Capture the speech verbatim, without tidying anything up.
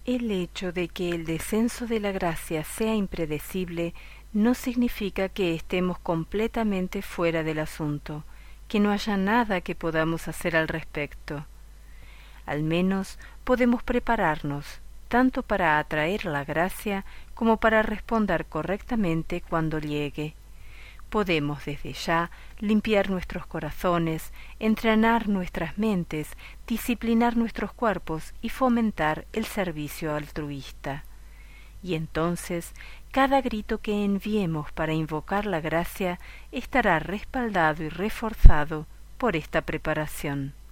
El hecho de que el descenso de la gracia sea impredecible no significa que estemos completamente fuera del asunto, que no haya nada que podamos hacer al respecto. Al menos podemos prepararnos, tanto para atraer la gracia como para responder correctamente cuando llegue. Podemos desde ya limpiar nuestros corazones, entrenar nuestras mentes, disciplinar nuestros cuerpos y fomentar el servicio altruista. Y entonces cada grito que enviemos para invocar la gracia estará respaldado y reforzado por esta preparación.